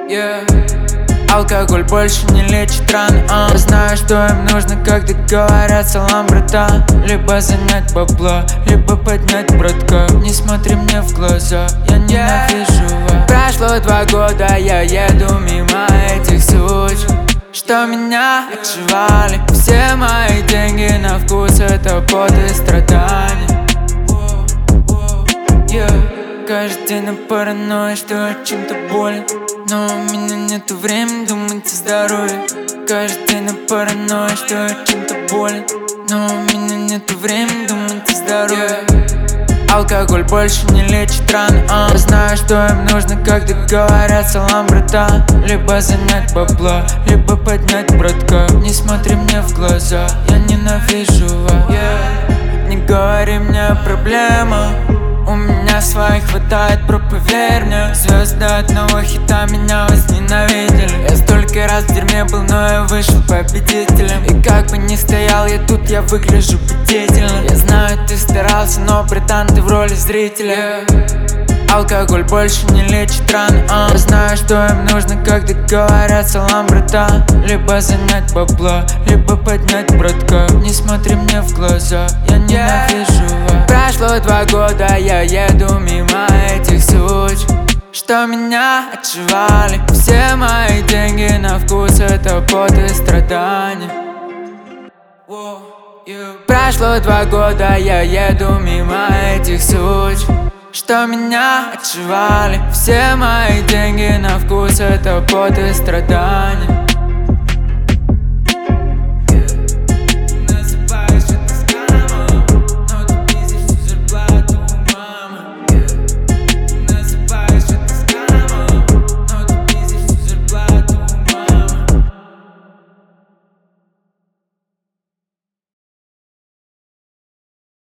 Yeah. Алкоголь больше не лечит раны. Я знаю, что им нужно, когда говорят салам, братан. Либо занять бабло, либо поднять братка. Не смотри мне в глаза, я ненавижу вас. Прошло 2 года, я еду мимо этих суч, что меня отшивали. Все мои деньги на вкус — это пот и страдания. Каждый день на паранойя, что я чем-то болен, но у меня нету времени думать о здоровье. Каждый день на паранойя, что я чем-то болен, но у меня нету времени думать о здоровье. Алкоголь больше не лечит раны. Я знаю, что им нужно, когда говорят салам, братан. Либо занять бабло, либо поднять братка. Не смотри мне в глаза, я ненавижу вас. Не говори мне о проблемах, у меня своих хватает, бро, поверь мне. Звезды одного хита меня возненавидели. Я столько раз в дерьме был, но я вышел победителем. И как бы ни стоял я тут, я выгляжу победительным. Я знаю, ты старался, но, братан, ты в роли зрителя. Алкоголь больше не лечит раны. Я знаю, что им нужно, когда говорят салам, братан. Либо занять бабло, либо поднять братка. Не смотри мне в глаза, я ненавижу вас. Прошло 2 года, я еду мимо этих суч, что меня отшивали. Все мои деньги на вкус — это пот и страдания. Прошло 2 года, я еду мимо этих суч, что меня отшивали. Все мои деньги на вкус — это пот и страдания.